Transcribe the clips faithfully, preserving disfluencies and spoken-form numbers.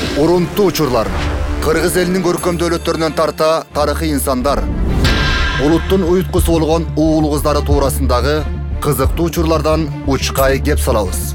Урунтуу учурлар. Кыргыз элинин көркөм дөөлөттөрүнөн тарта тарыхый инсандар, улуттун уюткусу болгон уул кыздары туурасындагы кызыктуу учурлардан учкай кеп салабыз.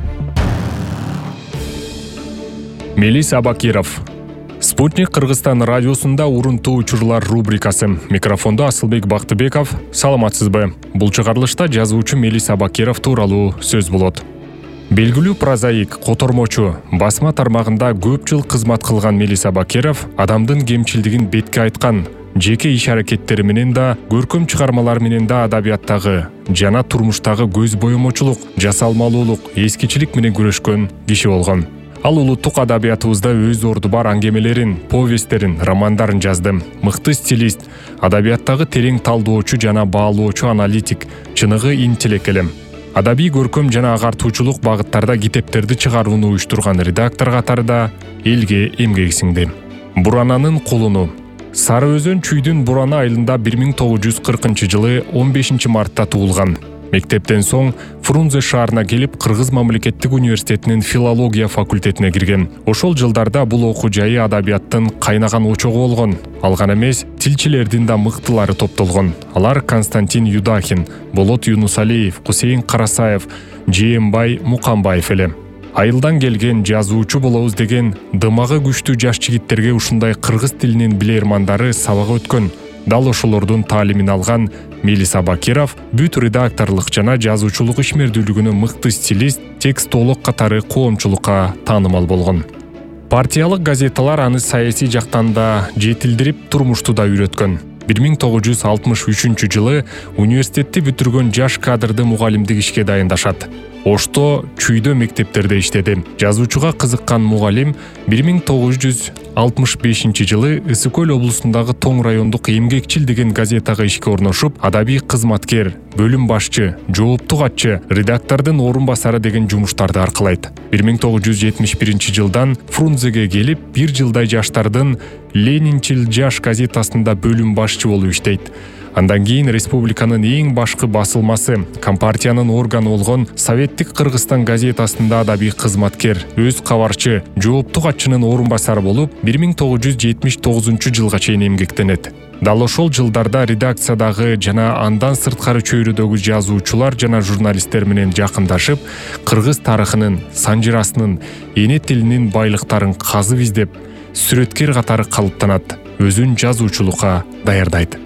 Мелис Абакиров. Спутник Кыргызстан радиосунда урунтуу учурлар рубрикасы. Микрофондо Асылбек Бактыбеков. Саламатсызбы? Бул чыгарылышта жазуучу Мелис Абакиров тууралуу сөз болот. Белгилүү прозаик, котормочу, басма тармагында көп жыл кызмат кылган Мелис Абакиров адамдын кемчилдигин бетке айткан, жеке иш-аракеттери менен да, көркөм чыгармалар менен да адабияттагы жана турмуштагы көз боемочулук, жасалмалуулук, эскичилик менен күрөшкөн киши болгон. Ал улуттук адабиятыбызда өз орду бар аңгемелерин, повесттерин, романдарын жазды. Мыкты стилист, адабияттагы терең талдоочу жана баалоочу аналитик, чыныгы интеллект. Адабий көркөм жана агартуучулук багыттарда китептерди чыгарууну уюштурган редактор катарында элге эмгеги сиңди. Бурананын кулуну. Сары Өзөн Чүйдүн Бурана айылында бир миң тогуз жүз кыркынчы жылы он бешинчи мартта туулган. Мектептен соң Фрунзе шаарына келип, Кыргыз мамлекеттик университетинин филология факультетине кирген. Ошол жылдарда бул окуу жайы адабияттын кайнаган очогу болгон. Алган эмес, тилчилердин да мыктылары топтолгон. Алар Константин Юдахин, Болот Юнусалиев, Кусейин Карасаев, Жээнбай Мукамбаев эле. Айылдан келген жазуучу болобуз деген дымагы күчтүү жаш жигиттерге ушундай кыргыз тилинин билермандары сабак өткөн. Дал ошолордун таалимин алган Мелис Абакиров бүт редакторлук жана жазуучулук ишмердүүлүгүнө мыкты стилист, текстолог катары коомчулукка таанымал болгон. Партиялык газеталар аны саясий жактан да жетилдирип, турмушту да үйрөткөн. бир миң тогуз жүз алтымыш үчүнчү жылы университетти бүтүргөн жаш кадрды мугалимдик ишке дайындашат. Ошто Чүйдө мектептерде иштеди. Жазуучуга кызыккан мугалим бир миң тогуз жүз алтымыш бешинчи жылы Ысык Көл облусундагы Тоң райондук Эмгекчил деген газетага ишке орношуп, адабий кызматкер, бөлүм башчы, жоопту катчы, редактордун орун басары деген жумуштарды аркылайт. бир миң тогуз жүз жетимиш биринчи жылдан Фрунзеге келип, бир жылдай жаштардын Ленинчил жаш газетасында бөлүм башчы болуп иштейт. Андан кийин республиканын эң башкы басылмасы, Компартиянын органы болгон Советтик Кыргызстан газетасында адабий кызматкер, өз кабарчы, жоопту катчынын орун басары болуп, бир миң тогуз жүз жетимиш тогузунчу жылга чейин эмгектенет. Дал ошол жылдарда редакциядагы жана андан сырткары чөйрөдөгү жазуучулар жана журналисттер менен жакындашып, кыргыз тарыхынын, санжырасынын, эне тилинин байлыктарын казып издеп, сүрөткер катары калыптанат, өзүн жазуучулукка даярдайт.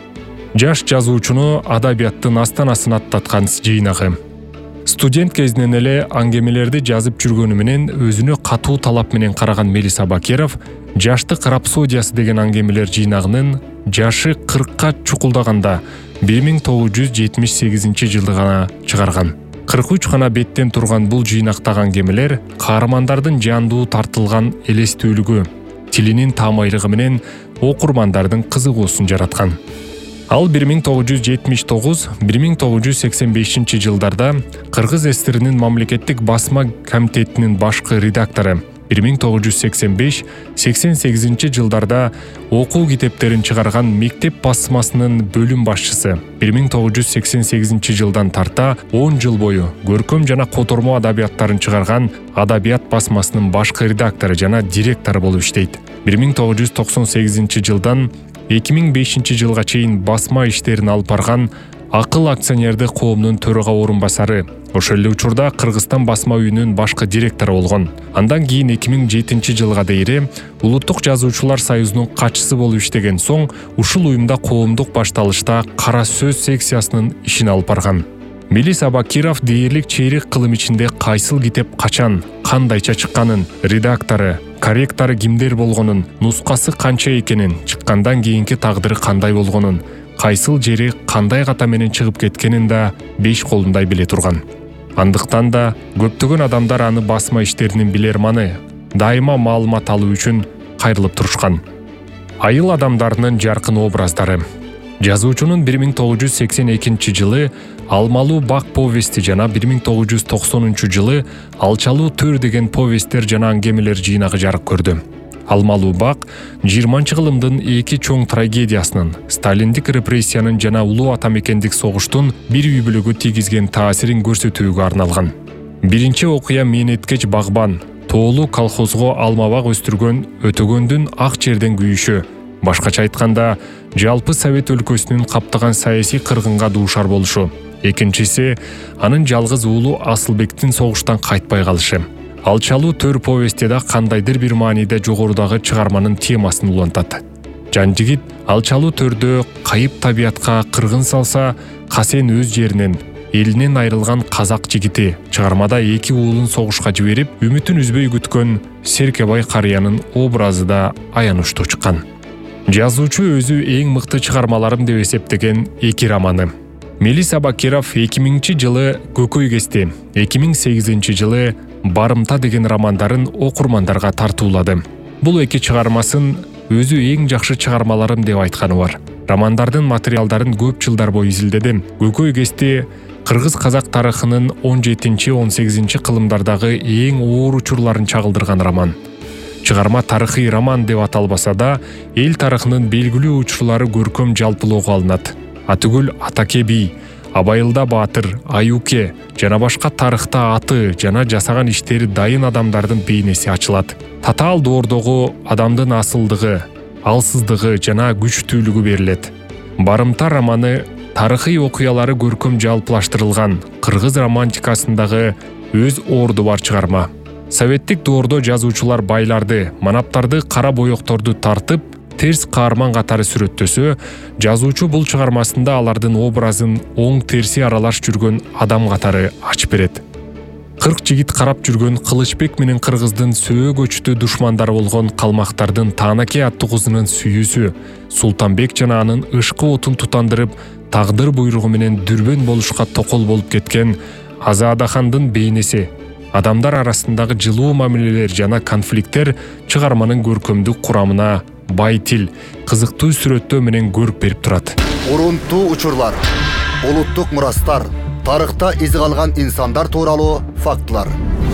Жаш жазуучуну адабияттын астанасына аттаткан жыйнагы. Студент кезинен эле аңгемелерди жазып жүргөнү менен өзүнө катуу талап менен караган Мелис Абакиров Жаштык рапсодиясы деген аңгемелер жыйнагынын жашы кыркка чукулдаганда бир миң тогуз жүз жетимиш сегизинчи жылы гана чыгарган. кырк үч гана беттен турган бул жыйнактагы аңгемелер каармандардын жандуу тартылган элестүүлүгү, тилинин таамайлыгы менен окурмандардын кызыгуусун жараткан. Ал бир миң тогуз жүз жетимиш тогуз — бир миң тогуз жүз сексен бешинчи жылдарда Кыргыз эстеринин мамлекеттик басма комитетинин башкы редактору, бир миң тогуз жүз сексен беш — сексен сегизинчи жылдарда окуу китептерин чыгарган мектеп басмасынын бөлүм башчысы, бир миң тогуз жүз сексен сегизинчи жылдан тарта он жыл бою көркөм жана котормо адабияттарын чыгарган Адабият басмасынын башкы редактору жана директору болуп иштейт. бир миң тогуз жүз токсон сегизинчи жылдан эки миң бешинчи жылга чейин басма иштерин алып барган Акыл акционерди коомдун төрага орун басары. Ошол эле учурда Кыргызстан басма үйүнүн башкы директору болгон. Андан кийин эки миң жетинчи жылга дейре Улуттук жазуучулар союзунун катчысы болуп иштеген соң, ушул уюмда коомдук башталышта кара сөз секциясынын ишин алып барган. Мелис Абакиров дээрлик чейрек кылым ичинде кайсыл китеп качан, кандайча чыкканын, редактору, корректору кимдер болгонун, нускасы канча экенин, чыккандан кийинки тагдыры кандай болгонун, кайсыл жери кандай ката менен чыгып кеткенин да беш колундай биле турган. Андыктан да көптөгөн адамдар аны басма иштеринин билерманы, дайыма маалымат алуу үчүн кайрылып турушкан. Айыл адамдарынын жаркын образдары. Жазуучунун бир миң тогуз жүз сексен экинчи жылы Алмалуу бак повести жана бир миң тогуз жүз токсонунчу жылы Алчалуу төр деген повесттер жана аңгемелер жыйнагы жарык көрдү. Алмалуу бак жыйырманчы кылымдын эки чоң трагедиясынын, сталиндик репрессиянын жана улуу ата мекендик согуштун бир үй бүлөгө тийгизген таасирин көрсөтүүгө арналган. Биринчи окуя Менеткеч багбан, тоолуу колхозго алмабак өстүргөн Өтөгөндүн ак жерден күйүшү, башкача айтканда жалпы Совет өлкөсүнүн каптаган саясий кыргынга дуушар болушу. Экинчиси анын жалгыз уулу Асылбектин согуштан кайтпай калышы. Алчалуу төр повести да кандайдыр бир мааниде жогорудагы чыгарманын темасын улантат. Жан жигит алчалуу төрдө кайып табиятка кыргын салса, Касен өз жеринен, элинен айрылган казак жигити чыгармада эки уулун согушка жиберип, үмүтүн үзбөй күткөн Серкебай карыянын образы да аянычтуу чыккан. Жазуучу өзү эң мыкты чыгармаларым деп эсептеген эки романы. Мелис Абакиров эки миңинчи жылы Көкөй кести, эки миң сегизинчи жылы Барымта деген романдарын окурмандарга тартуулады. Бул эки чыгармасын өзү эң жакшы чыгармаларым деп айтканы бар. Романдардын материалдарын көп жылдар бою изилдедим. Көкөй кести кыргыз-казак тарыхынын он жетинчи он сегизинчи кылымдардагы эң оор учурларын чагылдырган роман. Чыгарма тарыхый роман деп аталбаса да, эл тарыхынын белгилүү учурлары көркөм жалпылоого алынат. Атүгүл Атаке би, Абайылда Баатыр, Аюке жана башка тарыхта аты жана жасаган иштери дайын адамдардын бейнеси ачылат. Татаал доордогу адамдын асылдыгы, алсыздыгы жана күчтүүлүгү берилет. Барымта романы тарыхый окуялары көркөм жалпылаштырылган кыргыз романтикасындагы өз орду бар чыгарма. Советтик доордо жазуучулар байларды, манаптарды, кара боекторду тартып, терс каарман катары сүрөттөсө, жазуучу бул чыгармасында алардын образын оң терси аралаш жүргөн адам катары ачып берет. Кырк жигит карап жүргөн Кылычбек менен кыргыздын сөө көчтү душмандары болгон калмактардын Таанаке аттуу кызынын сүйүүсү, Султанбек жана анын ышкы отун тутандырып, тагдыр буйругу менен дүрбөн болушка токол болуп кеткен Азадахандын бейнеси, адамдар арасындагы жылуу мамилелер жана конфликттер чыгарманын көркөмдүк курамына бай тил, кызыктуу сүрөттөө менен көрүп берип турат. Урунтуу учурлар, улуттук мурастар, тарыхта из калган инсандар тууралуу фактылар.